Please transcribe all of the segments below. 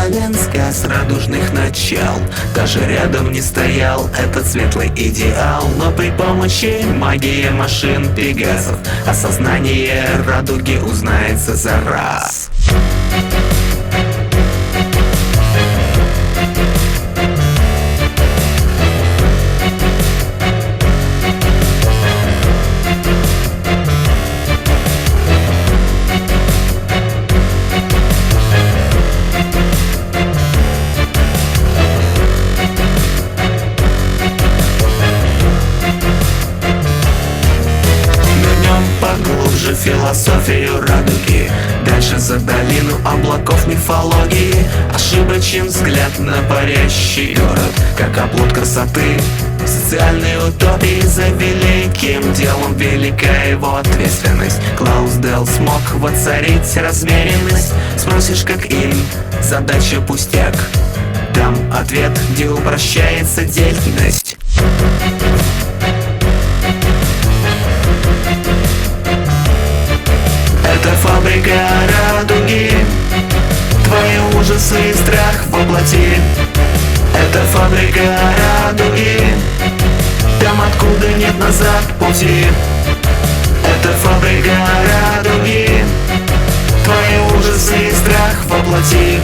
реален сказ радужных начал. Даже рядом не стоял этот светлый идеал. Но при помощи магии машин Пегасов осознание радуги узнается за раз. Поглубже философию радуги, дальше за долину облаков мифологии. Ошибочен взгляд на парящий город, как оплот красоты социальной утопии. За великим делом велика его ответственность. Клаусдейл смог воцарить размеренность. Спросишь, как им, задача пустяк. Дам ответ, где упрощается деятельность. Это фабрика радуги, твои ужасы и страх воплоти. Это фабрика радуги, там откуда нет назад пути. Это фабрика радуги, твои ужасы и страх воплоти.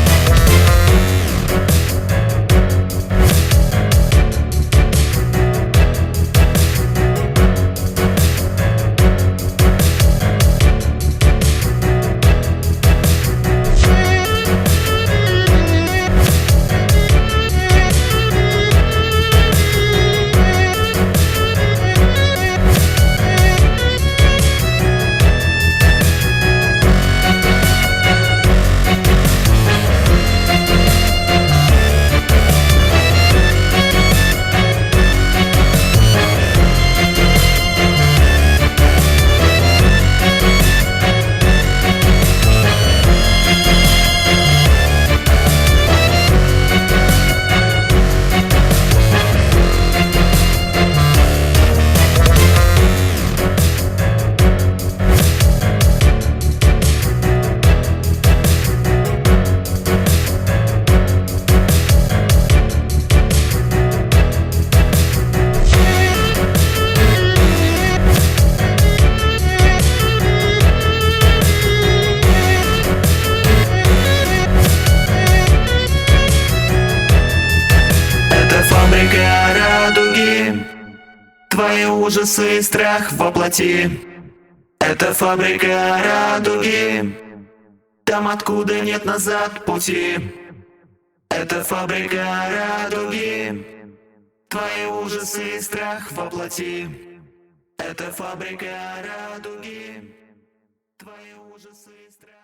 Фабрика радуги, твои ужасы и страх воплоти. Это фабрика радуги, там откуда нет назад пути. Это фабрика радуги, твои ужасы и страх воплоти. Это фабрика радуги, твои ужасы и страх.